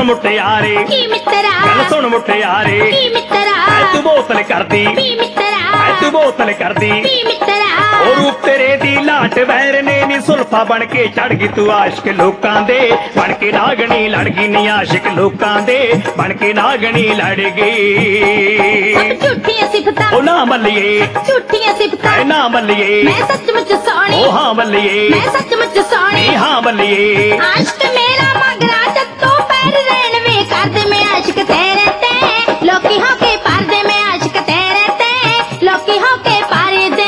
सुन मुटियारे की मित्रा गल सुन मुटियारे की मित्रा तू बोतल कर दी की मित्रा तू बोतल कर दी की मित्रा और रूप तेरे दी लाट वैर ने नी सुल्फा बन के चढ़ गई तू आशिक लोकां दे बन के नागनी लड़ गई नी आशिक लोकां दे बन के नागनी लड़ गई सब झूठियां सिफतां ओ ना मल्लिए झूठियां सिफतां ना मल्लिए मैं सचमुच सोहनी ओ हाँ मल्लिए मैं सचमुच सोहनी हाँ मल्लिए आशिक मेरा मगरा जत्तों पैर रहन वे कर दे मैं आशिक तेरे ते लोकी हो के पार दे मैं आशिक तेरे ते लोकी हो के पार दे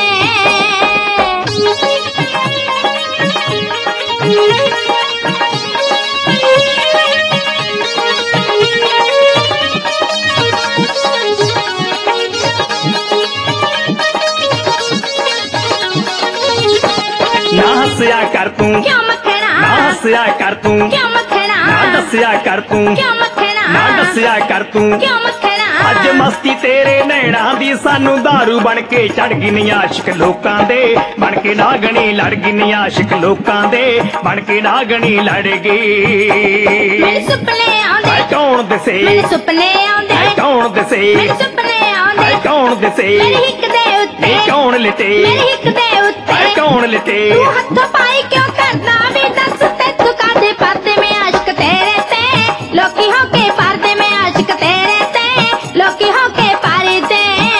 ना हस्या कर तू क्यों मखना ना हस्या कर तू क्यों मखना ना दस्या कर तू क्यों मखना ना दस्या कर तू क्यों मखना अज मस्ती तेरे नैणा दी सानू दारू बन के चढ़ गई नी आशिक लोकां दे बन के नागनी लड़ गई नी आशिक लोकां दे बन के नागनी लड़ गई मेरे सुपने आउंदे ऐ कौन दसे मेरे सुपने आउंदे ऐ कौन दसे मेरे सुपने आउंदे ऐ कौन दसे मेरे हिक दे उत्ते नी कौन लिटे मेरे हिक दे उत्ते ऐ कौन लिटे तू हथ पाई क्यों करदा वे दस ते तू कादे पाते में आशिक तेरे ते लोकी हो के पार दे में आशिक तेरे ते लोकी हो के पार दे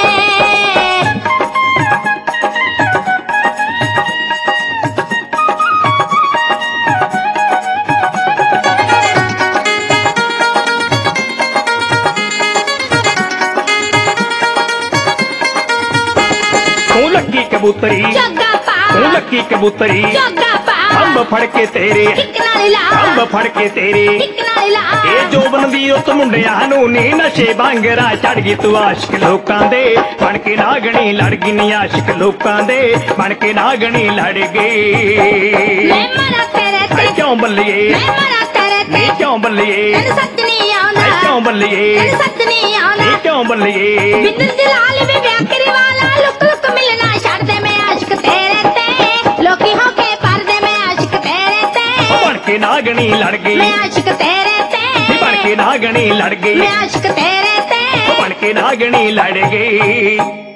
तू लक्की कबूतरी जग्गा पा तू लक्की कबूतरी जग्गा पा अंब फड़ के तेरे हिक नाल ला अंब फड़ के तेरे हिक नाल ला ਇਹ ਜੋਬਨ ਦੀ ਉਸ ਮੁੰਡਿਆਂ ਨੂੰ ਨੀ ਨਸ਼ੇ ਵਾਂਗਰਾ ਚੜ ਗਈ ਤੂੰ ਆਸ਼ਿਕ ਲੋਕਾਂ ਦੇ ਬਣ ਕੇ ਨਾਗਣੀ ਲੜ ਗਈ ਨੀ ਆਸ਼ਿਕ ਲੋਕਾਂ ਦੇ ਬਣ ਕੇ ਨਾਗਣੀ ਲੜ ਗਈ मैं मरा तेरे ਐ ते ਕਿਉਂ ਬੱਲੀਏ मैं मरा तेरे ते ਨੀ ਕਿਉਂ ਬੱਲੀਏ तैਨੂੰ सच नहीं आउंदा ਐ ਕਿਉਂ ਬੱਲੀਏ तैਨੂੰ सच नहीं आउंदा ਨੀ ਕਿਉਂ ਬੱਲੀਏ बिंदन जलाल वे ब्याह करे वाला लुक लुक मिलना छड़ दे मैं आशिक तेरे ते लोकी हो के पार दे मैं आशिक तेरे ते ਬਣ ਕੇ ਨਾਗਣੀ ਲੜ ਗਈ मैं आशिक तेरे ते ਨੀ ਬਣ ਕੇ ਨਾਗਣੀ ਲੜ ਗਈ मैं आशिक तेरे ते ਬਣ ਕੇ ਨਾਗਣੀ ਲੜ ਗਈ